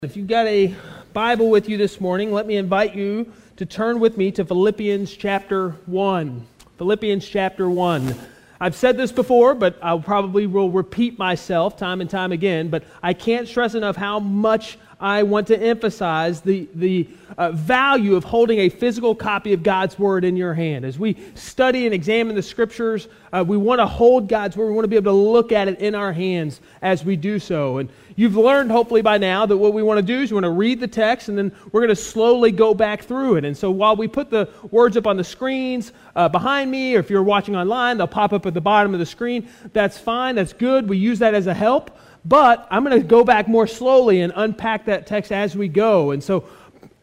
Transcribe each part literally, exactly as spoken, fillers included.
If you've got a Bible with you this morning, let me invite you to turn with me to Philippians chapter one. Philippians chapter one. I've said this before, but I probably will repeat myself time and time again, but I can't stress enough how much I want to emphasize the, the uh, value of holding a physical copy of God's Word in your hand. As we study and examine the Scriptures, uh, we want to hold God's Word. We want to be able to look at it in our hands as we do so. And you've learned, hopefully by now, that what we want to do is we want to read the text, and then we're going to slowly go back through it. And so while we put the words up on the screens uh, behind me, or if you're watching online, they'll pop up at the bottom of the screen. That's fine. That's good. We use that as a help. But I'm going to go back more slowly and unpack that text as we go. And so,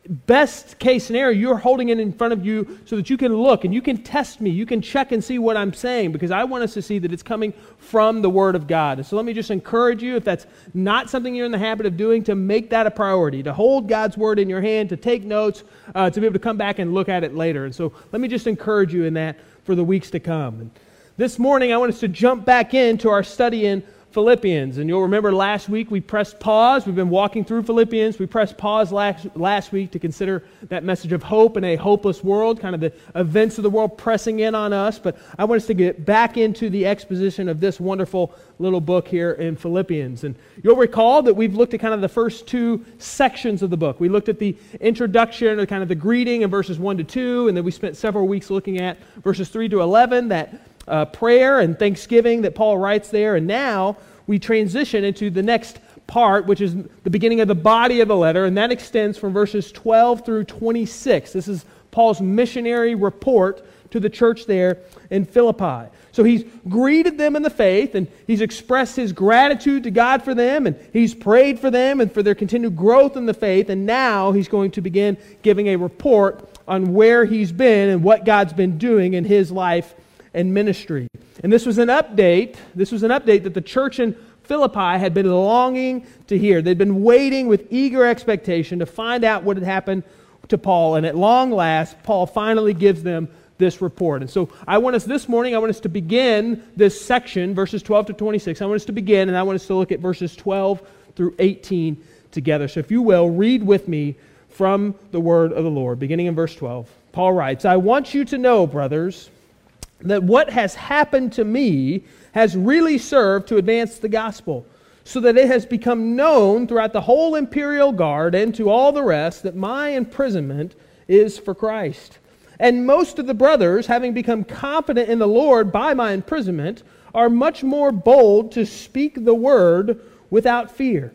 best case scenario, you're holding it in front of you so that you can look and you can test me. You can check and see what I'm saying, because I want us to see that it's coming from the Word of God. And so let me just encourage you, if that's not something you're in the habit of doing, to make that a priority, to hold God's Word in your hand, to take notes, uh, to be able to come back and look at it later. And so let me just encourage you in that for the weeks to come. And this morning, I want us to jump back into our study in Philippians. And you'll remember last week we pressed pause. We've been walking through Philippians. We pressed pause last, last week to consider that message of hope in a hopeless world, kind of the events of the world pressing in on us. But I want us to get back into the exposition of this wonderful little book here in Philippians. And you'll recall that we've looked at kind of the first two sections of the book. We looked at the introduction, or kind of the greeting in verses one to two, and then we spent several weeks looking at verses three to eleven, that Uh, prayer and thanksgiving that Paul writes there. And now we transition into the next part, which is the beginning of the body of the letter, and that extends from verses twelve through twenty-six. This is Paul's missionary report to the church there in Philippi. So he's greeted them in the faith, and he's expressed his gratitude to God for them, and he's prayed for them and for their continued growth in the faith, and now he's going to begin giving a report on where he's been and what God's been doing in his life and ministry. And this was an update, this was an update that the church in Philippi had been longing to hear. They'd been waiting with eager expectation to find out what had happened to Paul. And at long last, Paul finally gives them this report. And so I want us this morning, I want us to begin this section, verses twelve to twenty-six. I want us to begin, and I want us to look at verses twelve through eighteen together. So if you will, read with me from the word of the Lord, beginning in verse twelve. Paul writes, "I want you to know, brothers, that what has happened to me has really served to advance the gospel, so that it has become known throughout the whole imperial guard and to all the rest that my imprisonment is for Christ. And most of the brothers, having become confident in the Lord by my imprisonment, are much more bold to speak the word without fear.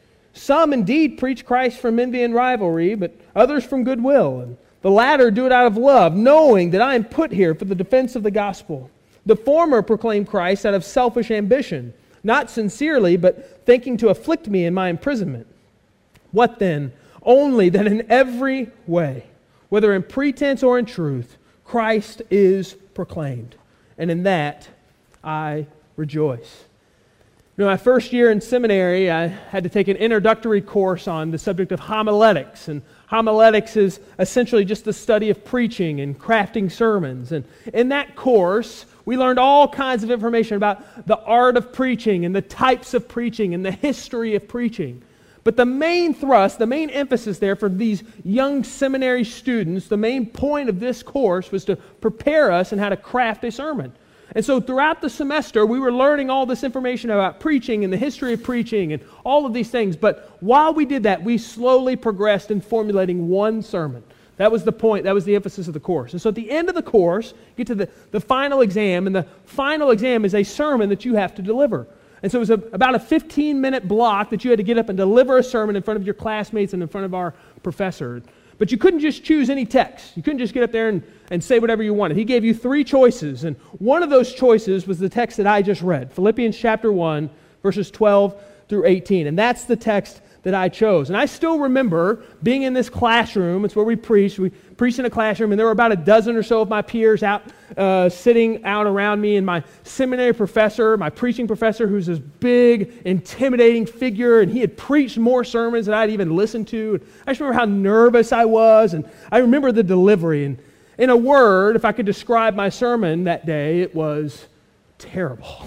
Some indeed preach Christ from envy and rivalry, but others from goodwill. And the latter do it out of love, knowing that I am put here for the defense of the gospel. The former proclaim Christ out of selfish ambition, not sincerely, but thinking to afflict me in my imprisonment. What then? Only that in every way, whether in pretense or in truth, Christ is proclaimed. And in that I rejoice." You know, my first year in seminary, I had to take an introductory course on the subject of homiletics. And homiletics is essentially just the study of preaching and crafting sermons. And in that course, we learned all kinds of information about the art of preaching and the types of preaching and the history of preaching. But the main thrust, the main emphasis there for these young seminary students, the main point of this course was to prepare us in how to craft a sermon. And so throughout the semester, we were learning all this information about preaching and the history of preaching and all of these things. But while we did that, we slowly progressed in formulating one sermon. That was the point, that was the emphasis of the course. And so at the end of the course, you get to the, the final exam, and the final exam is a sermon that you have to deliver. And so it was a, about a fifteen-minute block that you had to get up and deliver a sermon in front of your classmates and in front of our professor. But you couldn't just choose any text. You couldn't just get up there and, and say whatever you wanted. He gave you three choices, and one of those choices was the text that I just read, Philippians chapter one, verses twelve through eighteen. And that's the text that I chose. And I still remember being in this classroom. It's where we preached. We preached in a classroom, and there were about a dozen or so of my peers out uh, sitting out around me, and my seminary professor, my preaching professor, who's this big, intimidating figure, and he had preached more sermons than I'd even listened to. And I just remember how nervous I was, and I remember the delivery. And in a word, if I could describe my sermon that day, it was terrible.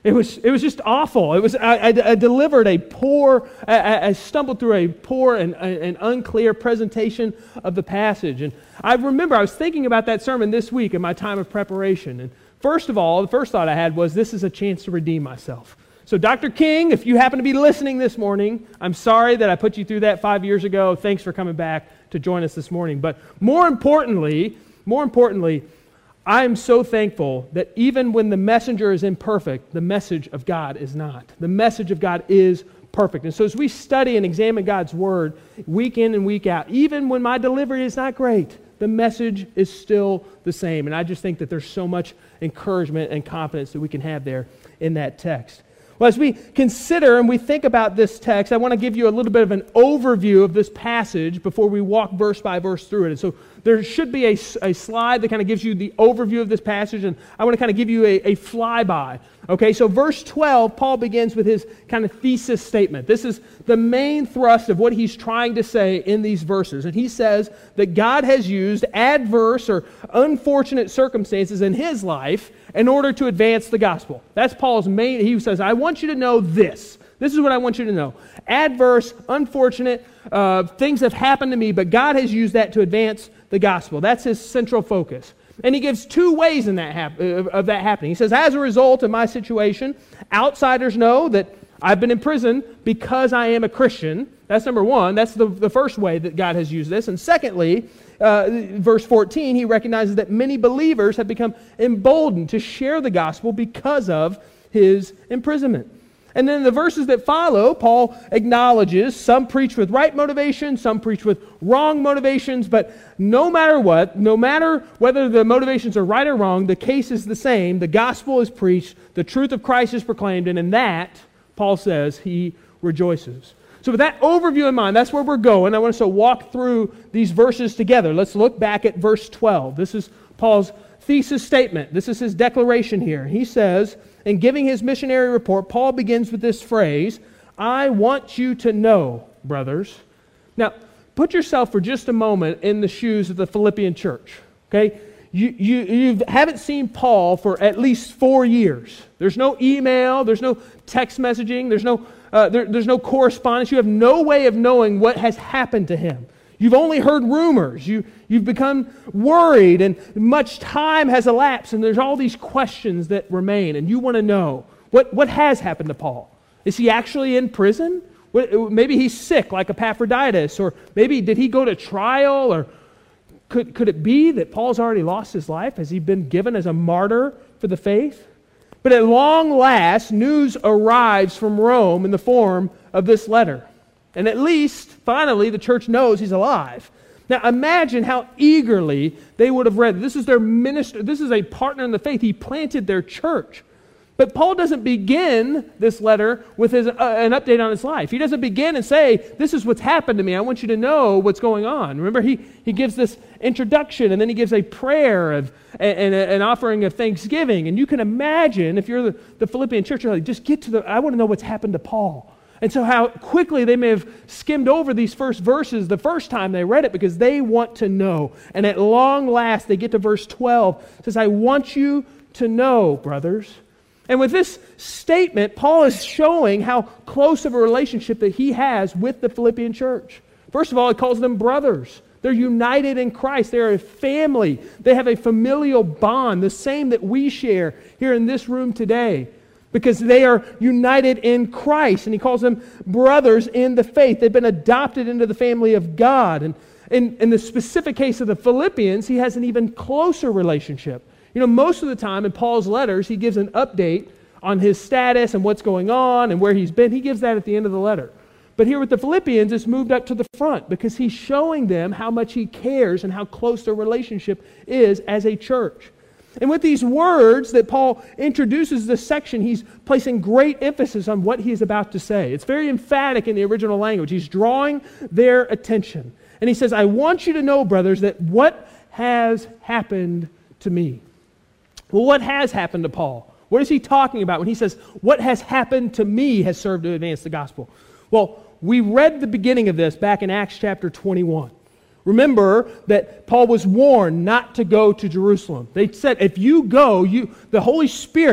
It was, it was just awful. It was, I, I, I delivered a poor, I, I stumbled through a poor and, and unclear presentation of the passage. And I remember I was thinking about that sermon this week in my time of preparation. And first of all, the first thought I had was, this is a chance to redeem myself. So Doctor King, if you happen to be listening this morning, I'm sorry that I put you through that five years ago. Thanks for coming back to join us this morning. But more importantly, more importantly, I am so thankful that even when the messenger is imperfect, the message of God is not. The message of God is perfect. And so as we study and examine God's Word week in and week out, even when my delivery is not great, the message is still the same. And I just think that there's so much encouragement and confidence that we can have there in that text. Well, as we consider and we think about this text, I want to give you a little bit of an overview of this passage before we walk verse by verse through it. And so there should be a, a slide that kind of gives you the overview of this passage, and I want to kind of give you a, a flyby. Okay, so verse twelve, Paul begins with his kind of thesis statement. This is the main thrust of what he's trying to say in these verses. And he says that God has used adverse or unfortunate circumstances in his life in order to advance the gospel. That's Paul's main, he says, I want you to know this. This is what I want you to know. Adverse, unfortunate uh, things have happened to me, but God has used that to advance the gospel. That's his central focus. And he gives two ways in that hap- of that happening. He says, as a result of my situation, outsiders know that I've been in prison because I am a Christian. That's number one. That's the, the first way that God has used this. And secondly, uh, verse fourteen, he recognizes that many believers have become emboldened to share the gospel because of his imprisonment. And then in the verses that follow, Paul acknowledges some preach with right motivation, some preach with wrong motivations, but no matter what, no matter whether the motivations are right or wrong, the case is the same. The gospel is preached, the truth of Christ is proclaimed, and in that, Paul says, he rejoices. So with that overview in mind, that's where we're going. I want us to walk through these verses together. Let's look back at verse twelve. This is Paul's thesis statement. This is his declaration here. He says, in giving his missionary report, Paul begins with this phrase, I want you to know, brothers. Now, put yourself for just a moment in the shoes of the Philippian church, okay? You, you, you haven't seen Paul for at least four years. There's no email, there's no text messaging, there's no, uh, there, there's no correspondence. You have no way of knowing what has happened to him. You've only heard rumors. You, you've become worried, and much time has elapsed, and there's all these questions that remain, and you want to know, what, what has happened to Paul? Is he actually in prison? What, maybe he's sick like Epaphroditus, or maybe did he go to trial, or could, could it be that Paul's already lost his life? Has he been given as a martyr for the faith? But at long last, news arrives from Rome in the form of this letter. And at least, finally, the church knows he's alive. Now imagine how eagerly they would have read. This is their minister. This is a partner in the faith. He planted their church. But Paul doesn't begin this letter with his, uh, an update on his life. He doesn't begin and say, this is what's happened to me. I want you to know what's going on. Remember, he, he gives this introduction, and then he gives a prayer of, and, and an offering of thanksgiving. And you can imagine, if you're the, the Philippian church, you're like, just get to the, I want to know what's happened to Paul. And so how quickly they may have skimmed over these first verses the first time they read it because they want to know. And at long last, they get to verse twelve. It says, I want you to know, brothers. And with this statement, Paul is showing how close of a relationship that he has with the Philippian church. First of all, he calls them brothers. They're united in Christ. They're a family. They have a familial bond, the same that we share here in this room today, because they are united in Christ. And he calls them brothers in the faith. They've been adopted into the family of God. And in, in the specific case of the Philippians, he has an even closer relationship. You know, most of the time in Paul's letters, he gives an update on his status and what's going on and where he's been. He gives that at the end of the letter. But here with the Philippians, it's moved up to the front because he's showing them how much he cares and how close their relationship is as a church. And with these words that Paul introduces this section, he's placing great emphasis on what he's about to say. It's very emphatic in the original language. He's drawing their attention. And he says, I want you to know, brothers, that what has happened to me. Well, what has happened to Paul? What is he talking about when he says, what has happened to me has served to advance the gospel? Well, we read the beginning of this back in Acts chapter twenty-one. Remember that Paul was warned not to go to Jerusalem. They said, if you go, you the Holy Spirit,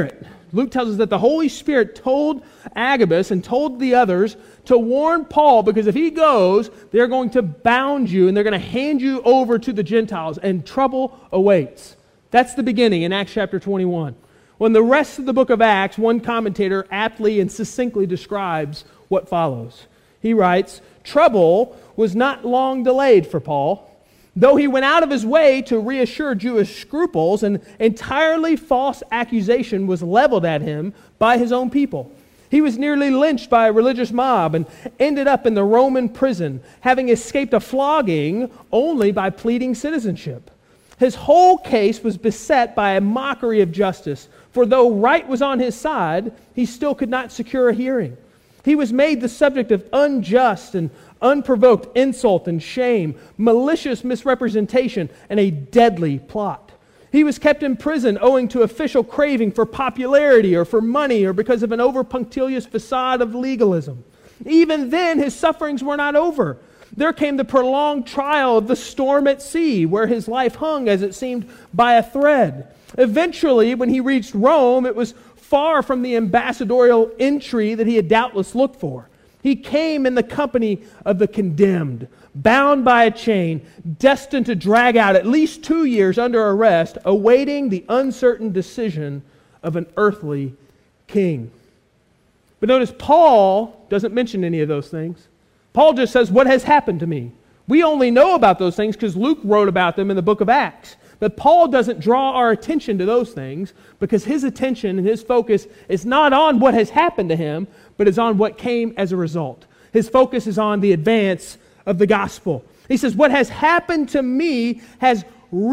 Luke tells us that the Holy Spirit told Agabus and told the others to warn Paul, because if he goes, they're going to bound you and they're going to hand you over to the Gentiles, and trouble awaits. That's the beginning in Acts chapter twenty-one. When the rest of the book of Acts, one commentator aptly and succinctly describes what follows. He writes, "Trouble was not long delayed for Paul. Though he went out of his way to reassure Jewish scruples, an entirely false accusation was leveled at him by his own people. He was nearly lynched by a religious mob and ended up in the Roman prison, having escaped a flogging only by pleading citizenship. His whole case was beset by a mockery of justice, for though right was on his side, he still could not secure a hearing. He was made the subject of unjust and unprovoked insult and shame, malicious misrepresentation, and a deadly plot. He was kept in prison owing to official craving for popularity or for money or because of an over-punctilious facade of legalism. Even then, his sufferings were not over. There came the prolonged trial of the storm at sea, where his life hung, as it seemed, by a thread. Eventually, when he reached Rome, it was far from the ambassadorial entry that he had doubtless looked for. He came in the company of the condemned, bound by a chain, destined to drag out at least two years under arrest, awaiting the uncertain decision of an earthly king." But notice, Paul doesn't mention any of those things. Paul just says, "What has happened to me?" We only know about those things because Luke wrote about them in the book of Acts. But Paul doesn't draw our attention to those things because his attention and his focus is not on what has happened to him, but is on what came as a result. His focus is on the advance of the gospel. He says, what has happened to me has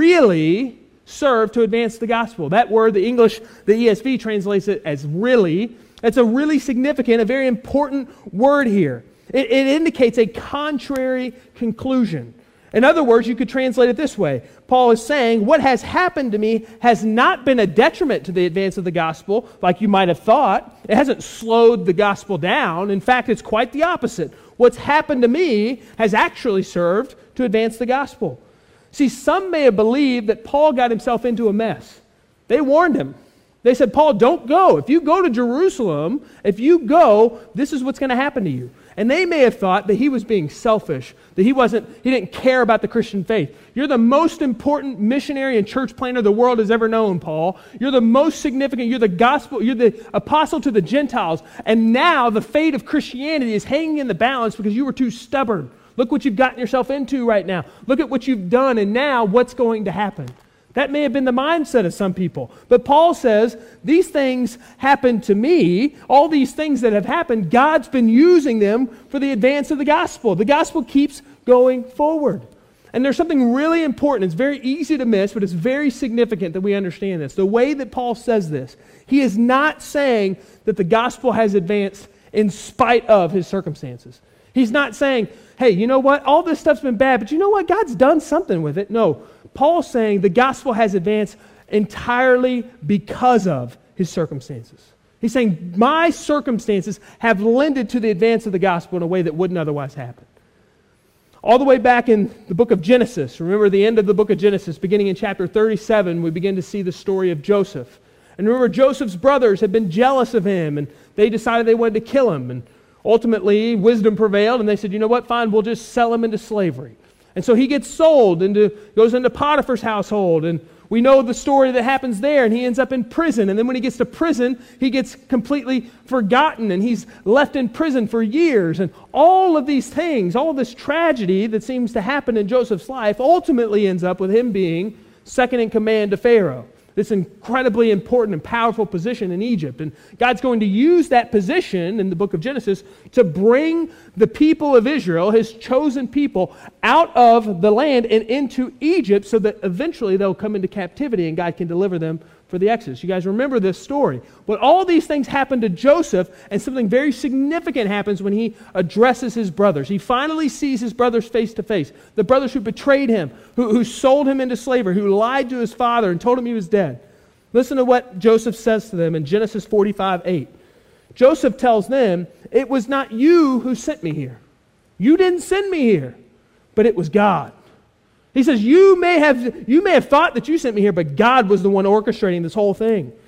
really served to advance the gospel. That word, the English, the E S V translates it as really. It's a really significant, a very important word here. It, it indicates a contrary conclusion. In other words, you could translate it this way. Paul is saying, what has happened to me has not been a detriment to the advance of the gospel, like you might have thought. It hasn't slowed the gospel down. In fact, it's quite the opposite. What's happened to me has actually served to advance the gospel. See, some may have believed that Paul got himself into a mess. They warned him. They said, Paul, don't go. If you go to Jerusalem, if you go, this is what's going to happen to you. And they may have thought that he was being selfish, that he wasn't, he didn't care about the Christian faith. You're the most important missionary and church planter the world has ever known, Paul. You're the most significant, you're the gospel, you're the apostle to the Gentiles. And now the fate of Christianity is hanging in the balance because you were too stubborn. Look what you've gotten yourself into right now. Look at what you've done, and now what's going to happen? That may have been the mindset of some people. But Paul says, these things happened to me. All these things that have happened, God's been using them for the advance of the gospel. The gospel keeps going forward. And there's something really important. It's very easy to miss, but it's very significant that we understand this. The way that Paul says this, he is not saying that the gospel has advanced in spite of his circumstances. He's not saying, hey, you know what? All this stuff's been bad, but you know what? God's done something with it. No. Paul's saying the gospel has advanced entirely because of his circumstances. He's saying my circumstances have lended to the advance of the gospel in a way that wouldn't otherwise happen. All the way back in the book of Genesis, remember the end of the book of Genesis, beginning in chapter thirty-seven, we begin to see the story of Joseph. And remember, Joseph's brothers had been jealous of him, and they decided they wanted to kill him. And ultimately, wisdom prevailed, and they said, you know what, fine, we'll just sell him into slavery. And so he gets sold, into goes into Potiphar's household, and we know the story that happens there, and he ends up in prison. And then when he gets to prison, he gets completely forgotten, and he's left in prison for years. And all of these things, all of this tragedy that seems to happen in Joseph's life ultimately ends up with him being second in command to Pharaoh. This incredibly important and powerful position in Egypt. And God's going to use that position in the book of Genesis to bring the people of Israel, his chosen people, out of the land and into Egypt so that eventually they'll come into captivity and God can deliver them for the Exodus. You guys remember this story. But all these things happen to Joseph, and something very significant happens when he addresses his brothers. He finally sees his brothers face to face. The brothers who betrayed him, who, who sold him into slavery, who lied to his father and told him he was dead. Listen to what Joseph says to them in Genesis forty-five eight. Joseph tells them, it was not you who sent me here. You didn't send me here, but it was God. He says, you may have you may have thought that you sent me here, but God was the one orchestrating this whole thing.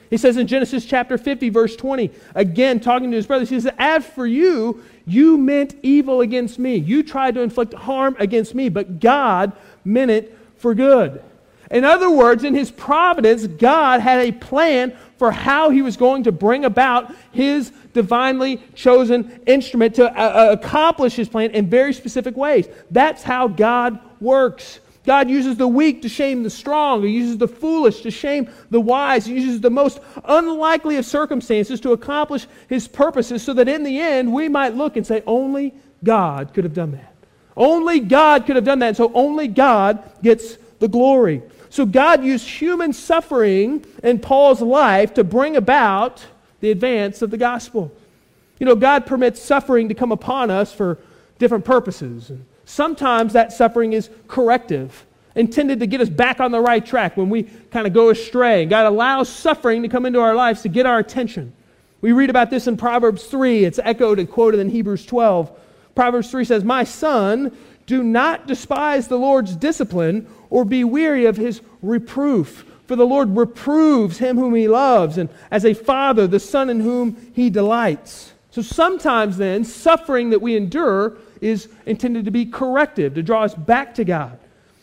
He says in Genesis chapter fifty, verse twenty, again talking to his brothers, he says, as for you, you meant evil against me. You tried to inflict harm against me, but God meant it for good. In other words, in his providence, God had a plan for how he was going to bring about his divinely chosen instrument to uh, accomplish his plan in very specific ways. That's how God works. God uses the weak to shame the strong. He uses the foolish to shame the wise. He uses the most unlikely of circumstances to accomplish his purposes so that in the end we might look and say, only God could have done that. Only God could have done that. And so only God gets the glory. So God used human suffering in Paul's life to bring about the advance of the gospel. You know, God permits suffering to come upon us for different purposes. Sometimes that suffering is corrective, intended to get us back on the right track when we kind of go astray. God allows suffering to come into our lives to get our attention. We read about this in Proverbs three. It's echoed and quoted in Hebrews twelve. Proverbs three says, my son, do not despise the Lord's discipline or be weary of his reproof. For the Lord reproves him whom he loves, and as a father, the son in whom he delights. So sometimes then, suffering that we endure is intended to be corrective, to draw us back to God.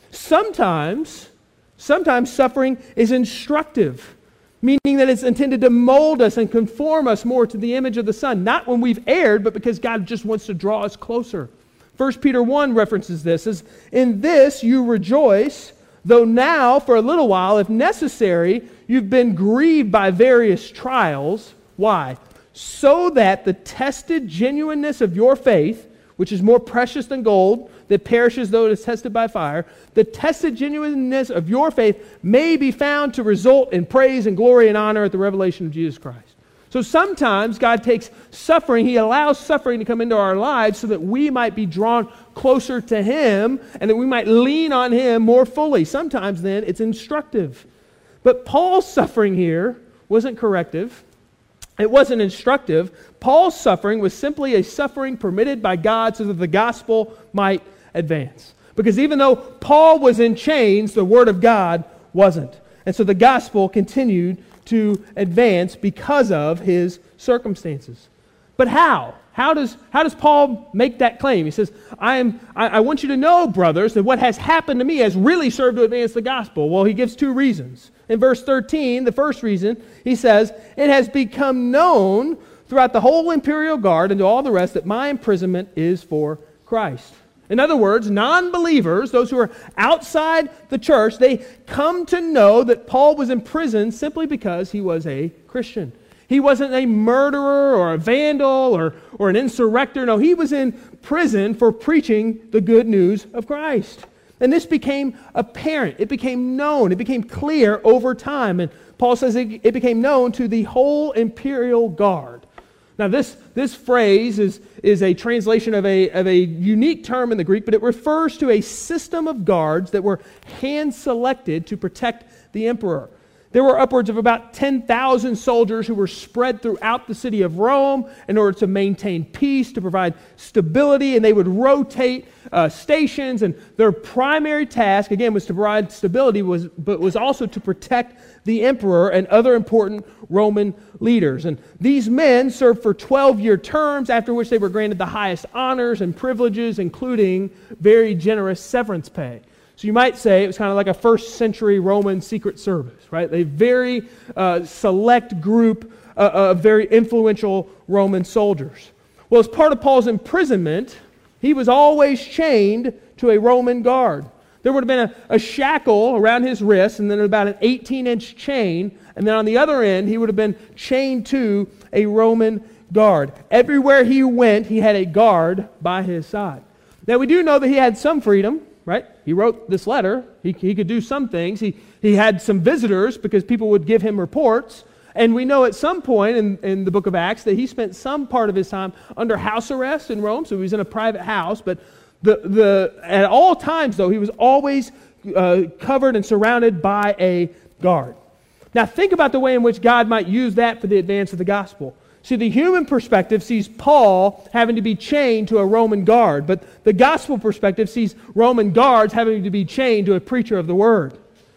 Sometimes, sometimes suffering is instructive, meaning that it's intended to mold us and conform us more to the image of the Son, not when we've erred, but because God just wants to draw us closer. First Peter one references this as, in this you rejoice, though now for a little while, if necessary, you've been grieved by various trials. Why? So that the tested genuineness of your faith, which is more precious than gold that perishes though it is tested by fire, the tested genuineness of your faith may be found to result in praise and glory and honor at the revelation of Jesus Christ. So sometimes God takes suffering, He allows suffering to come into our lives so that we might be drawn closer to Him and that we might lean on Him more fully. Sometimes then it's instructive. But Paul's suffering here wasn't corrective. It wasn't instructive. Paul's suffering was simply a suffering permitted by God so that the gospel might advance. Because even though Paul was in chains, the Word of God wasn't. And so the gospel continued to advance because of his circumstances. But how? How does, how does Paul make that claim? He says, I, am, I, I want you to know, brothers, that what has happened to me has really served to advance the gospel. Well, he gives two reasons. In verse thirteen, the first reason, he says, it has become known throughout the whole imperial guard and to all the rest that my imprisonment is for Christ. In other words, non-believers, those who are outside the church, they come to know that Paul was in prison simply because he was a Christian. He wasn't a murderer or a vandal or, or an insurrector. No, he was in prison for preaching the good news of Christ. And this became apparent. It became known. It became clear over time. And Paul says it, it became known to the whole imperial guard. Now this, this phrase is, is a translation of a, of a unique term in the Greek, but it refers to a system of guards that were hand-selected to protect the emperor. There were upwards of about ten thousand soldiers who were spread throughout the city of Rome in order to maintain peace, to provide stability, and they would rotate uh, stations, and their primary task, again, was to provide stability, was, but was also to protect the emperor and other important Roman leaders. And these men served for twelve-year terms, after which they were granted the highest honors and privileges, including very generous severance pay. So you might say it was kind of like a first century Roman secret service, right? A very uh, select group uh, of very influential Roman soldiers. Well, as part of Paul's imprisonment, he was always chained to a Roman guard. There would have been a, a shackle around his wrist and then about an eighteen-inch chain, and then on the other end, he would have been chained to a Roman guard. Everywhere he went, he had a guard by his side. Now, we do know that he had some freedom. Right? He wrote this letter. He, he could do some things. He, he had some visitors because people would give him reports. And we know at some point in, in the book of Acts that he spent some part of his time under house arrest in Rome. So he was in a private house. But the, the, at all times, though, he was always uh, covered and surrounded by a guard. Now think about the way in which God might use that for the advance of the gospel. See, the human perspective sees Paul having to be chained to a Roman guard, but the gospel perspective sees Roman guards having to be chained to a preacher of the word.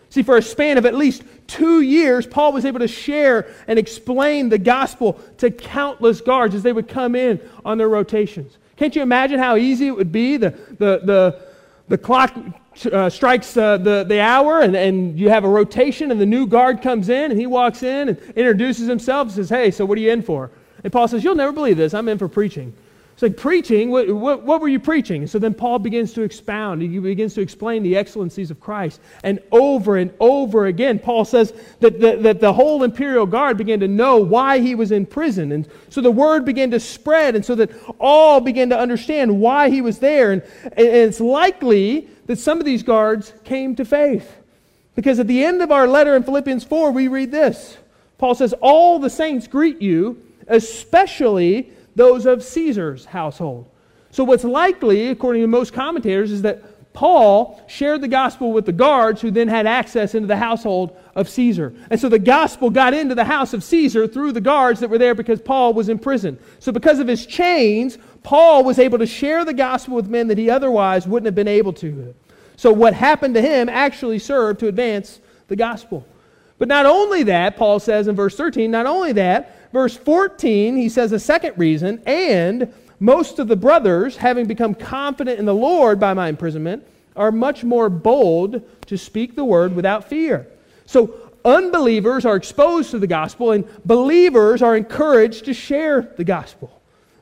See, for a span of at least two years, Paul was able to share and explain the gospel to countless guards as they would come in on their rotations. Can't you imagine how easy it would be? The, the, the, the clock uh, strikes uh, the, the hour, and, and you have a rotation, and the new guard comes in, and he walks in and introduces himself and says, "Hey, so what are you in for?" And Paul says, "You'll never believe this. I'm in for preaching." It's like, preaching? What, what, what were you preaching? And so then Paul begins to expound. He begins to explain the excellencies of Christ. And over and over again, Paul says that the, that the whole imperial guard began to know why he was in prison. And so the word began to spread, and so that all began to understand why he was there. And, and it's likely that some of these guards came to faith. Because at the end of our letter in Philippians four, we read this. Paul says, "All the saints greet you, especially those of Caesar's household." So what's likely, according to most commentators, is that Paul shared the gospel with the guards who then had access into the household of Caesar. And so the gospel got into the house of Caesar through the guards that were there because Paul was in prison. So because of his chains, Paul was able to share the gospel with men that he otherwise wouldn't have been able to. So what happened to him actually served to advance the gospel. But not only that, Paul says in verse thirteen, not only that, verse fourteen, he says a second reason, "And most of the brothers, having become confident in the Lord by my imprisonment, are much more bold to speak the word without fear." So unbelievers are exposed to the gospel, and believers are encouraged to share the gospel.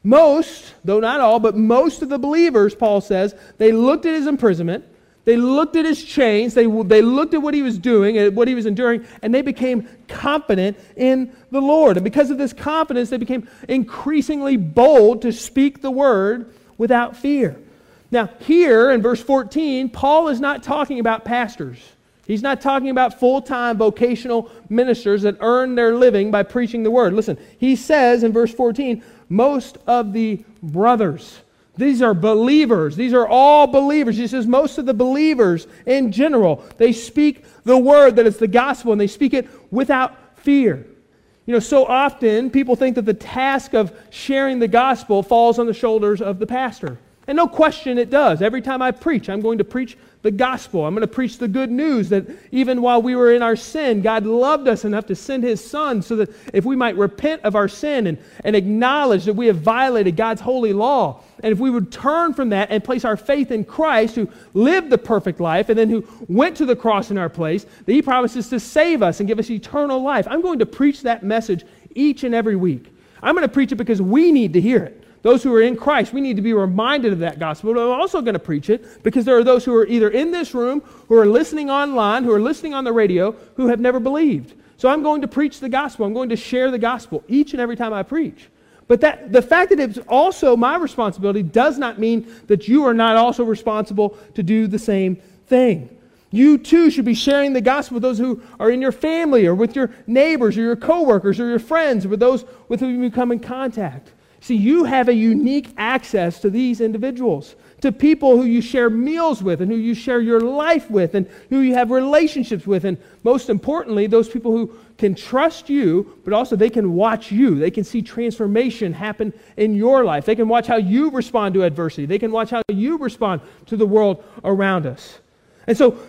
Most, though not all, but most of the believers, Paul says, they looked at his imprisonment, they looked at his chains, they, they looked at what he was doing, at what he was enduring, and they became confident in the Lord. And because of this confidence, they became increasingly bold to speak the word without fear. Now, here in verse fourteen, Paul is not talking about pastors. He's not talking about full-time vocational ministers that earn their living by preaching the word. Listen, he says in verse fourteen, most of the brothers. These are believers. These are all believers. He says most of the believers in general, they speak the word that is the gospel, and they speak it without fear. You know, so often people think that the task of sharing the gospel falls on the shoulders of the pastor. And no question it does. Every time I preach, I'm going to preach the gospel. I'm going to preach the good news that even while we were in our sin, God loved us enough to send His Son so that if we might repent of our sin and, and acknowledge that we have violated God's holy law, and if we would turn from that and place our faith in Christ, who lived the perfect life and then who went to the cross in our place, that He promises to save us and give us eternal life. I'm going to preach that message each and every week. I'm going to preach it because we need to hear it. Those who are in Christ, we need to be reminded of that gospel. But I'm also going to preach it because there are those who are either in this room, who are listening online, who are listening on the radio, who have never believed. So I'm going to preach the gospel. I'm going to share the gospel each and every time I preach. But that the fact that it's also my responsibility does not mean that you are not also responsible to do the same thing. You too should be sharing the gospel with those who are in your family or with your neighbors or your coworkers or your friends, or with those with whom you come in contact. See, you have a unique access to these individuals, to people who you share meals with and who you share your life with and who you have relationships with. And most importantly, those people who can trust you, but also they can watch you. They can see transformation happen in your life. They can watch how you respond to adversity. They can watch how you respond to the world around us. And so,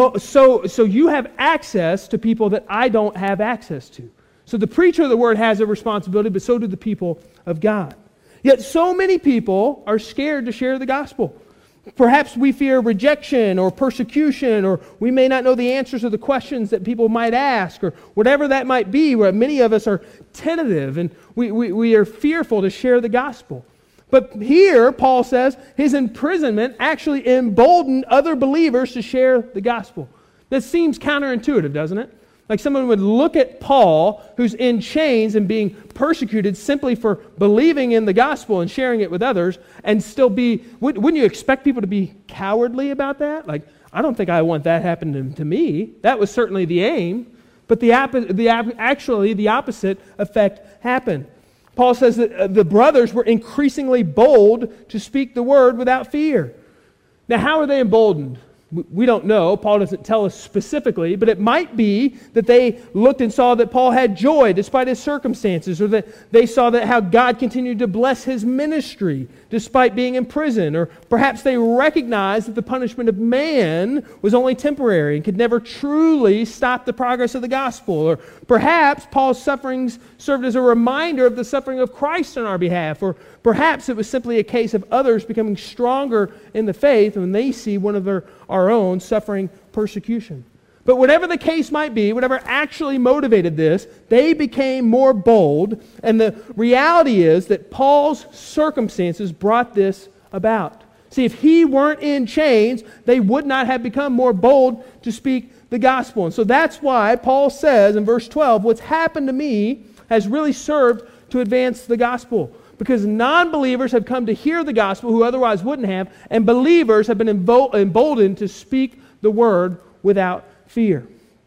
so, so you have access to people that I don't have access to. So the preacher of the word has a responsibility, but so do the people of God. Yet so many people are scared to share the gospel. Perhaps we fear rejection or persecution, or we may not know the answers to the questions that people might ask, or whatever that might be, where many of us are tentative and we, we, we are fearful to share the gospel. But here, Paul says, his imprisonment actually emboldened other believers to share the gospel. That seems counterintuitive, doesn't it? Like someone would look at Paul, who's in chains and being persecuted simply for believing in the gospel and sharing it with others, and still be, wouldn't you expect people to be cowardly about that? Like, I don't think I want that happening to me. That was certainly the aim, but the, the actually the opposite effect happened. Paul says that the brothers were increasingly bold to speak the word without fear. Now, how are they emboldened? We don't know. Paul doesn't tell us specifically, but it might be that they looked and saw that Paul had joy despite his circumstances, or that they saw that how God continued to bless his ministry despite being in prison, or perhaps they recognized that the punishment of man was only temporary and could never truly stop the progress of the gospel, or perhaps Paul's sufferings served as a reminder of the suffering of Christ on our behalf, or perhaps it was simply a case of others becoming stronger in the faith when they see one of their, our own suffering persecution. But whatever the case might be, whatever actually motivated this, they became more bold, and the reality is that Paul's circumstances brought this about. See, if he weren't in chains, they would not have become more bold to speak the gospel. And so that's why Paul says in verse twelve, what's happened to me has really served to advance the gospel. Because non-believers have come to hear the gospel who otherwise wouldn't have, and believers have been emboldened to speak the word without fear.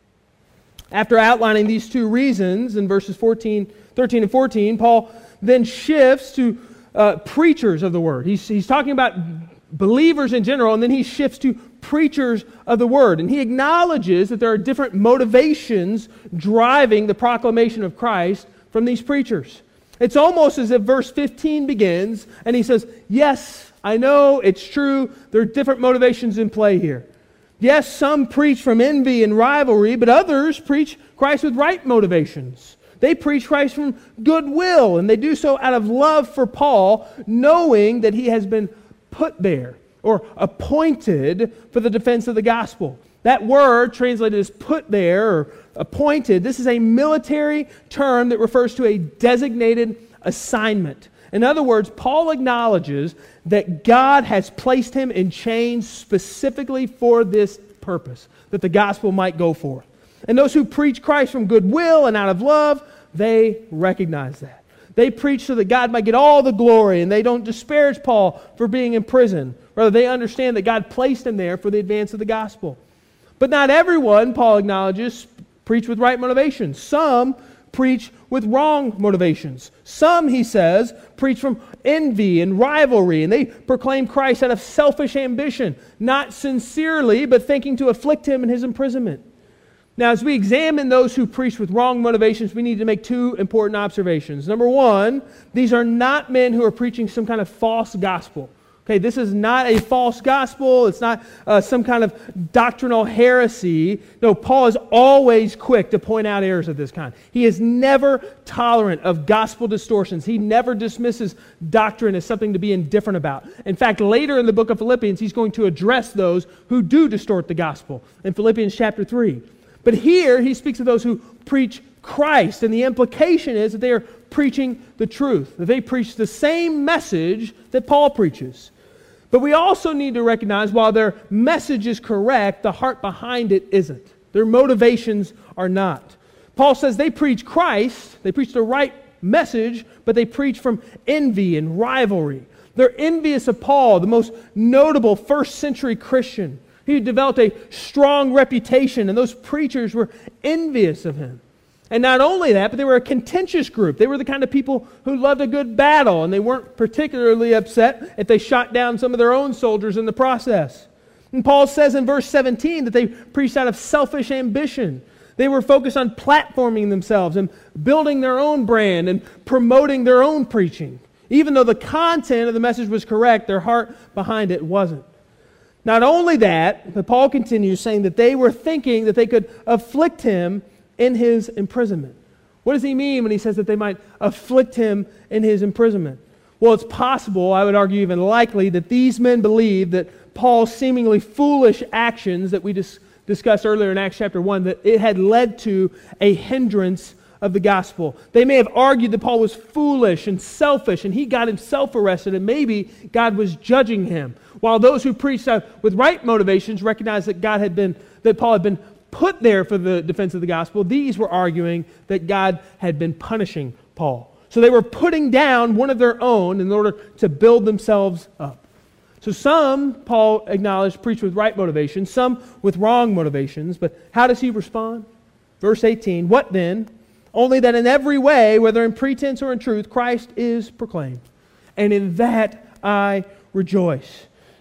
After outlining these two reasons in verses fourteen, thirteen and fourteen, Paul then shifts to uh, preachers of the word. He's, he's talking about believers in general, and then he shifts to preachers of the word. And he acknowledges that there are different motivations driving the proclamation of Christ from these preachers. It's almost as if verse fifteen begins, and he says, yes, I know, it's true, there are different motivations in play here. Yes, some preach from envy and rivalry, but others preach Christ with right motivations. They preach Christ from goodwill, and they do so out of love for Paul, knowing that he has been put there or appointed for the defense of the gospel. That word translated as put there or appointed, this is a military term that refers to a designated assignment. In other words, Paul acknowledges that God has placed him in chains specifically for this purpose, that the gospel might go forth. And those who preach Christ from goodwill and out of love, they recognize that. They preach so that God might get all the glory, and they don't disparage Paul for being in prison. Rather, they understand that God placed him there for the advance of the gospel. But not everyone, Paul acknowledges, preach with right motivations. Some preach with wrong motivations. Some, he says, preach from envy and rivalry, and they proclaim Christ out of selfish ambition, not sincerely, but thinking to afflict him in his imprisonment. Now, as we examine those who preach with wrong motivations, we need to make two important observations. Number one, these are not men who are preaching some kind of false gospel. Okay, this is not a false gospel. It's not uh, some kind of doctrinal heresy. No, Paul is always quick to point out errors of this kind. He is never tolerant of gospel distortions. He never dismisses doctrine as something to be indifferent about. In fact, later in the book of Philippians, he's going to address those who do distort the gospel in Philippians chapter three. But here, he speaks of those who preach Christ, and the implication is that they are preaching the truth, that they preach the same message that Paul preaches. But we also need to recognize while their message is correct, the heart behind it isn't. Their motivations are not. Paul says they preach Christ, they preach the right message, but they preach from envy and rivalry. They're envious of Paul, the most notable first century Christian. He developed a strong reputation, and those preachers were envious of him. And not only that, but they were a contentious group. They were the kind of people who loved a good battle, and they weren't particularly upset if they shot down some of their own soldiers in the process. And Paul says in verse seventeen that they preached out of selfish ambition. They were focused on platforming themselves and building their own brand and promoting their own preaching. Even though the content of the message was correct, their heart behind it wasn't. Not only that, but Paul continues saying that they were thinking that they could afflict him in his imprisonment. What does he mean when he says that they might afflict him in his imprisonment? Well, it's possible, I would argue even likely, that these men believed that Paul's seemingly foolish actions that we dis- discussed earlier in Acts chapter one, that it had led to a hindrance of the gospel. They may have argued that Paul was foolish and selfish, and he got himself arrested, and maybe God was judging him. While those who preached with right motivations recognized that God had been, that Paul had been put there for the defense of the gospel, these were arguing that God had been punishing Paul. So they were putting down one of their own in order to build themselves up. So some, Paul acknowledged, preached with right motivations, some with wrong motivations, but how does he respond? Verse eighteen, what then? Only that in every way, whether in pretense or in truth, Christ is proclaimed. And in that I rejoice.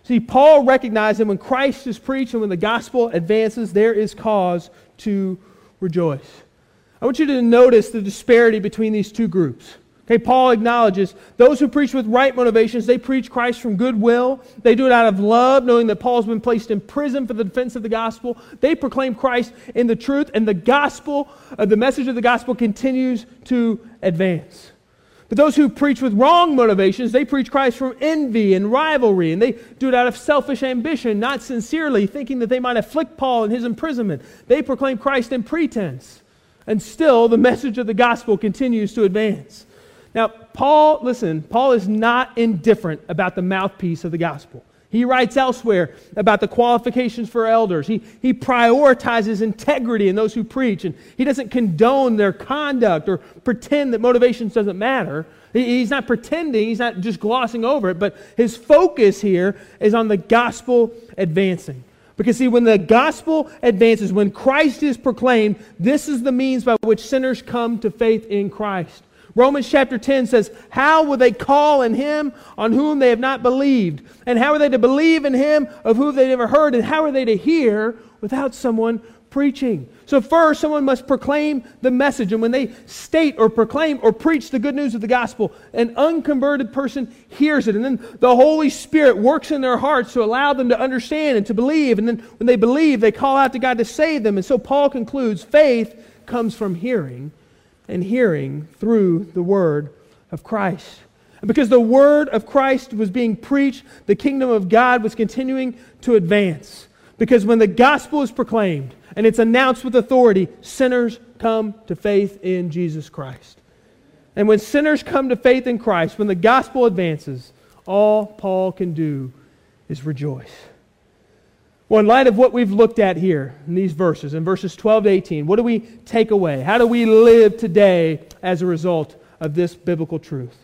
See, Paul recognized that when Christ is preached and when the gospel advances, there is cause to rejoice. I want you to notice the disparity between these two groups. Okay, Paul acknowledges those who preach with right motivations, they preach Christ from goodwill. They do it out of love, knowing that Paul's been placed in prison for the defense of the gospel. They proclaim Christ in the truth, and the gospel, uh, the message of the gospel continues to advance. But those who preach with wrong motivations, they preach Christ from envy and rivalry, and they do it out of selfish ambition, not sincerely, thinking that they might afflict Paul in his imprisonment. They proclaim Christ in pretense, and still the message of the gospel continues to advance. Now, Paul, listen, Paul is not indifferent about the mouthpiece of the gospel. He writes elsewhere about the qualifications for elders. He, he prioritizes integrity in those who preach, and he doesn't condone their conduct or pretend that motivations doesn't matter. He, he's not pretending, he's not just glossing over it, but his focus here is on the gospel advancing. Because see, when the gospel advances, when Christ is proclaimed, this is the means by which sinners come to faith in Christ. Romans chapter ten says, how will they call in Him on whom they have not believed? And how are they to believe in Him of whom they never heard? And how are they to hear without someone preaching? So first, someone must proclaim the message. And when they state or proclaim or preach the good news of the gospel, an unconverted person hears it. And then the Holy Spirit works in their hearts to allow them to understand and to believe. And then when they believe, they call out to God to save them. And so Paul concludes, faith comes from hearing, and hearing through the word of Christ. And because the word of Christ was being preached, the kingdom of God was continuing to advance. Because when the gospel is proclaimed and it's announced with authority, sinners come to faith in Jesus Christ. And when sinners come to faith in Christ, when the gospel advances, all Paul can do is rejoice. Well, in light of what we've looked at here in these verses, in verses twelve to eighteen, what do we take away? How do we live today as a result of this biblical truth?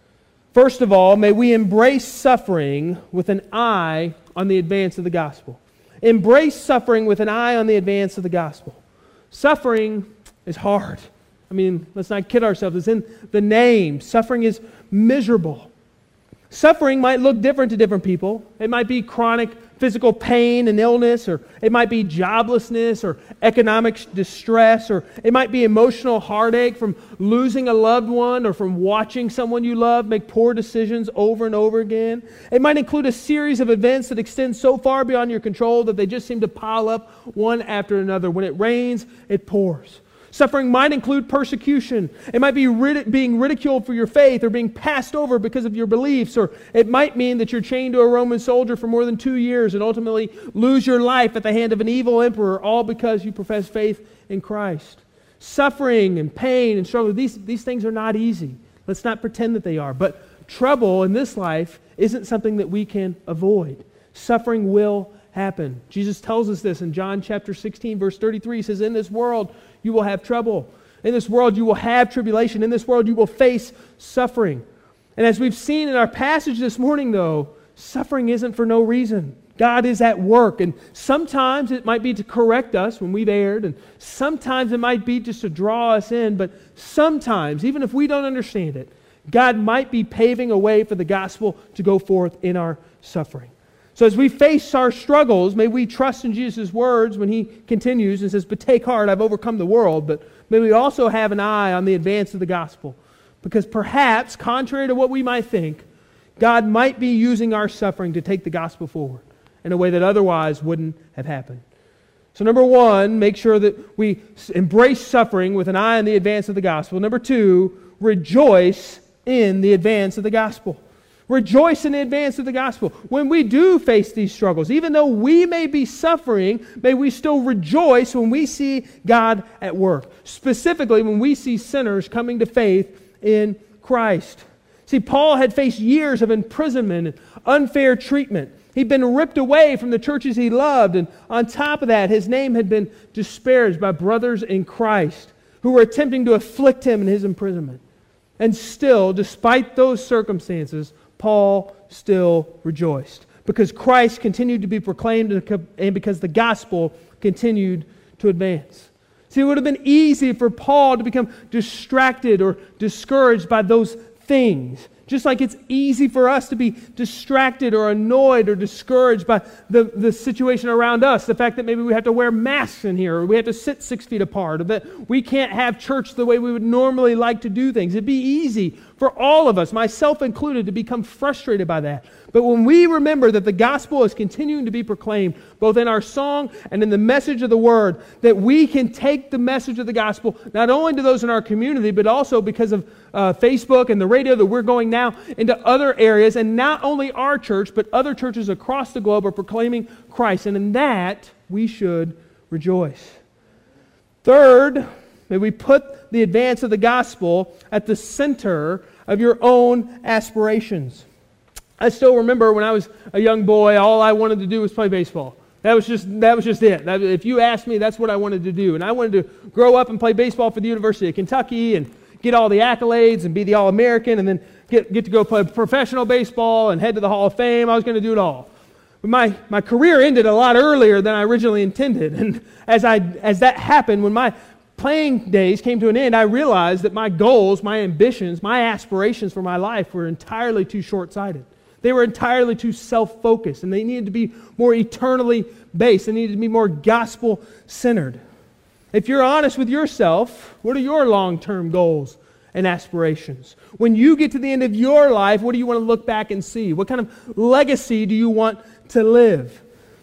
First of all, may we embrace suffering with an eye on the advance of the gospel. Embrace suffering with an eye on the advance of the gospel. Suffering is hard. I mean, let's not kid ourselves. It's in the name. Suffering is miserable. Suffering might look different to different people. It might be chronic physical pain and illness, or it might be joblessness or economic distress, or it might be emotional heartache from losing a loved one or from watching someone you love make poor decisions over and over again. It might include a series of events that extend so far beyond your control that they just seem to pile up one after another. When it rains, it pours. Suffering might include persecution. It might be rid- being ridiculed for your faith or being passed over because of your beliefs. Or it might mean that you're chained to a Roman soldier for more than two years and ultimately lose your life at the hand of an evil emperor, all because you profess faith in Christ. Suffering and pain and struggle, these, these things are not easy. Let's not pretend that they are. But trouble in this life isn't something that we can avoid. Suffering will happen. Jesus tells us this in John chapter sixteen, verse thirty-three. He says, in this world you will have trouble. In this world you will have tribulation. In this world you will face suffering. And as we've seen in our passage this morning, though, suffering isn't for no reason. God is at work. And sometimes it might be to correct us when we've erred. And sometimes it might be just to draw us in. But sometimes, even if we don't understand it, God might be paving a way for the gospel to go forth in our suffering. So as we face our struggles, may we trust in Jesus' words when He continues and says, but take heart, I've overcome the world. But may we also have an eye on the advance of the gospel. Because perhaps, contrary to what we might think, God might be using our suffering to take the gospel forward in a way that otherwise wouldn't have happened. So number one, make sure that we embrace suffering with an eye on the advance of the gospel. Number two, rejoice in the advance of the gospel. Rejoice in the advance of the gospel. When we do face these struggles, even though we may be suffering, may we still rejoice when we see God at work. Specifically, when we see sinners coming to faith in Christ. See, Paul had faced years of imprisonment and unfair treatment. He'd been ripped away from the churches he loved, and on top of that, his name had been disparaged by brothers in Christ who were attempting to afflict him in his imprisonment. And still, despite those circumstances, Paul still rejoiced because Christ continued to be proclaimed and because the gospel continued to advance. See, it would have been easy for Paul to become distracted or discouraged by those things Just like it's easy for us to be distracted or annoyed or discouraged by the, the situation around us, the fact that maybe we have to wear masks in here, or we have to sit six feet apart, or that we can't have church the way we would normally like to do things. It'd be easy for all of us, myself included, to become frustrated by that. But when we remember that the gospel is continuing to be proclaimed, both in our song and in the message of the word, that we can take the message of the gospel not only to those in our community, but also because of uh, Facebook and the radio that we're going now into other areas, and not only our church, but other churches across the globe are proclaiming Christ, and in that we should rejoice. Third, may we put the advance of the gospel at the center of your own aspirations. I still remember when I was a young boy, all I wanted to do was play baseball. That was just that was just it. That, if you asked me, that's what I wanted to do. And I wanted to grow up and play baseball for the University of Kentucky and get all the accolades and be the All-American and then get, get to go play professional baseball and head to the Hall of Fame. I was going to do it all. But my, my career ended a lot earlier than I originally intended. And as I as that happened, when my playing days came to an end, I realized that my goals, my ambitions, my aspirations for my life were entirely too short-sighted. They were entirely too self-focused, and they needed to be more eternally based. They needed to be more gospel-centered. If you're honest with yourself, what are your long-term goals and aspirations? When you get to the end of your life, what do you want to look back and see? What kind of legacy do you want to live?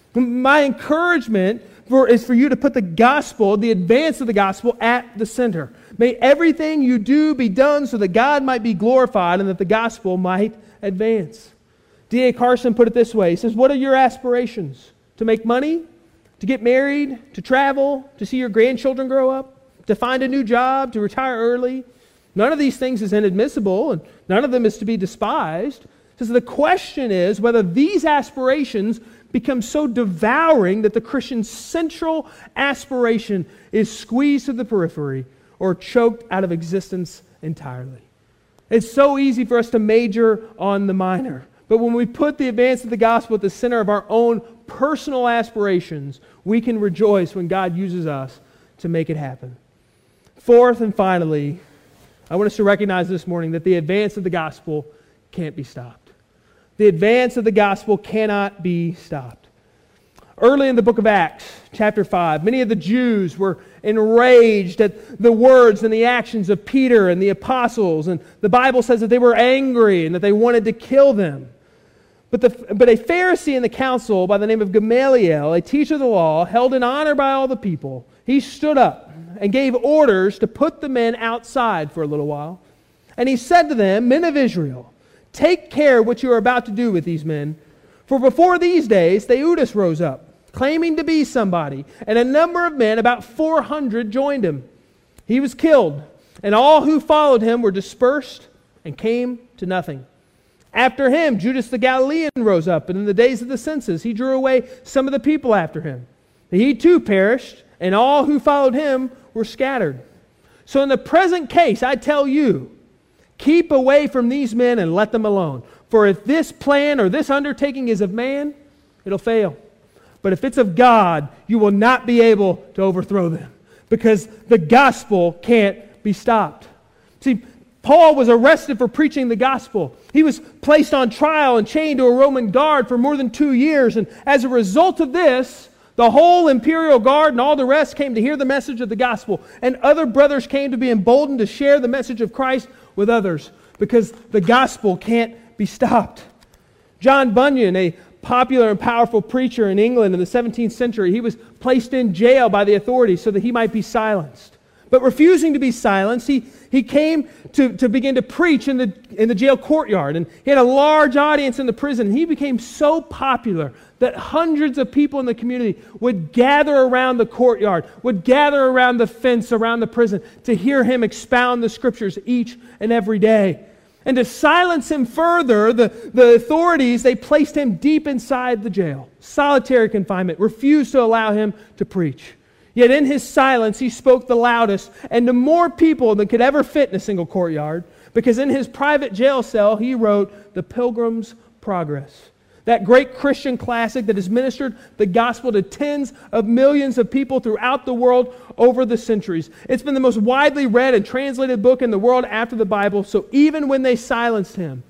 My encouragement for, is for you to put the gospel, the advance of the gospel, at the center. May everything you do be done so that God might be glorified and that the gospel might advance. D A Carson put it this way. He says, what are your aspirations? To make money? To get married? To travel? To see your grandchildren grow up? To find a new job? To retire early? None of these things is inadmissible, and none of them is to be despised. So the question is whether these aspirations become so devouring that the Christian's central aspiration is squeezed to the periphery or choked out of existence entirely. It's so easy for us to major on the minor. But when we put the advance of the gospel at the center of our own personal aspirations, we can rejoice when God uses us to make it happen. Fourth and finally, I want us to recognize this morning that the advance of the gospel can't be stopped. The advance of the gospel cannot be stopped. Early in the book of Acts, chapter five, many of the Jews were enraged at the words and the actions of Peter and the apostles, and the Bible says that they were angry and that they wanted to kill them. But, the, but a Pharisee in the council by the name of Gamaliel, a teacher of the law, held in honor by all the people, he stood up and gave orders to put the men outside for a little while. And he said to them, "Men of Israel, take care what you are about to do with these men. For before these days, Theudas rose up, claiming to be somebody, and a number of men, about four hundred, joined him. He was killed, and all who followed him were dispersed and came to nothing. After him, Judas the Galilean rose up, and in the days of the census, he drew away some of the people after him. He too perished, and all who followed him were scattered. So in the present case, I tell you, keep away from these men and let them alone. For if this plan or this undertaking is of man, it'll fail. But if it's of God, you will not be able to overthrow them, because the gospel can't be stopped." See, Paul was arrested for preaching the gospel. He was placed on trial and chained to a Roman guard for more than two years. And as a result of this, the whole imperial guard and all the rest came to hear the message of the gospel. And other brothers came to be emboldened to share the message of Christ with others, because the gospel can't be stopped. John Bunyan, a popular and powerful preacher in England in the seventeenth century, he was placed in jail by the authorities so that he might be silenced. But refusing to be silenced, he, he came to, to begin to preach in the, in the jail courtyard. And he had a large audience in the prison. And he became so popular that hundreds of people in the community would gather around the courtyard, would gather around the fence around the prison to hear him expound the Scriptures each and every day. And to silence him further, the, the authorities, they placed him deep inside the jail. Solitary confinement, refused to allow him to preach. Yet in his silence, he spoke the loudest and to more people than could ever fit in a single courtyard, because in his private jail cell, he wrote The Pilgrim's Progress, that great Christian classic that has ministered the gospel to tens of millions of people throughout the world over the centuries. It's been the most widely read and translated book in the world after the Bible, so even when they silenced him,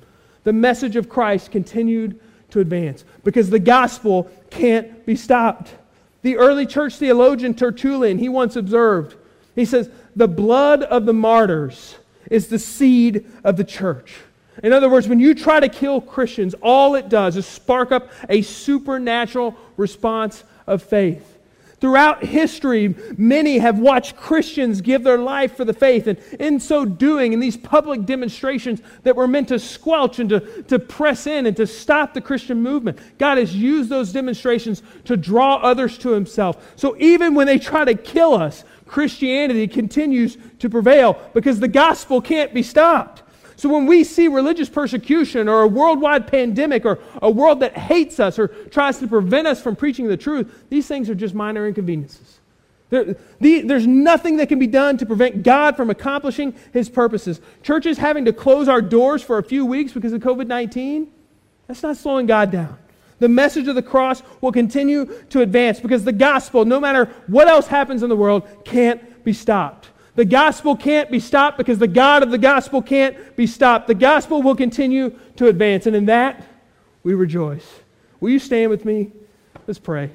the message of Christ continued to advance because the gospel can't be stopped. The early church theologian Tertullian, he once observed, he says, the blood of the martyrs is the seed of the church. In other words, when you try to kill Christians, all it does is spark up a supernatural response of faith. Throughout history, many have watched Christians give their life for the faith, and in so doing, in these public demonstrations that were meant to squelch and to, to press in and to stop the Christian movement, God has used those demonstrations to draw others to Himself. So even when they try to kill us, Christianity continues to prevail because the gospel can't be stopped. So when we see religious persecution or a worldwide pandemic or a world that hates us or tries to prevent us from preaching the truth, these things are just minor inconveniences. There, the, there's nothing that can be done to prevent God from accomplishing His purposes. Churches having to close our doors for a few weeks because of covid nineteen, that's not slowing God down. The message of the cross will continue to advance because the gospel, no matter what else happens in the world, can't be stopped. The gospel can't be stopped because the God of the gospel can't be stopped. The gospel will continue to advance, and in that, we rejoice. Will you stand with me? Let's pray.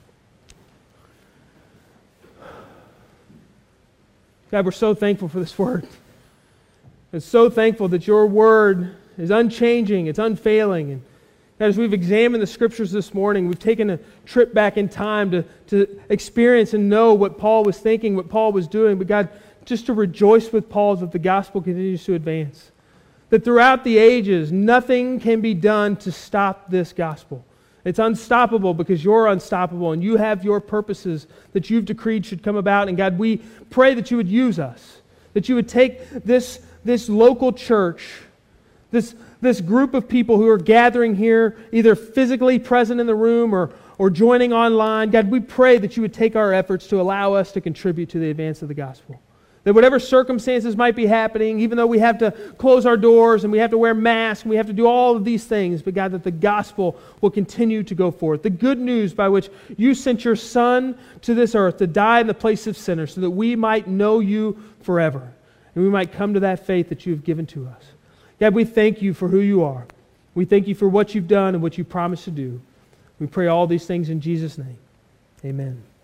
God, we're so thankful for this word. We're so thankful that your word is unchanging, it's unfailing. And God, as we've examined the Scriptures this morning, we've taken a trip back in time to, to experience and know what Paul was thinking, what Paul was doing. But God, just to rejoice with Paul that the gospel continues to advance. That throughout the ages, nothing can be done to stop this gospel. It's unstoppable because you're unstoppable and you have your purposes that you've decreed should come about. And God, we pray that you would use us, that you would take this, this local church, this, this group of people who are gathering here, either physically present in the room or, or joining online. God, we pray that you would take our efforts to allow us to contribute to the advance of the gospel. That whatever circumstances might be happening, even though we have to close our doors and we have to wear masks and we have to do all of these things, but God, that the gospel will continue to go forth. The good news by which you sent your Son to this earth to die in the place of sinners so that we might know you forever and we might come to that faith that you have given to us. God, we thank you for who you are. We thank you for what you've done and what you promised to do. We pray all these things in Jesus' name. Amen.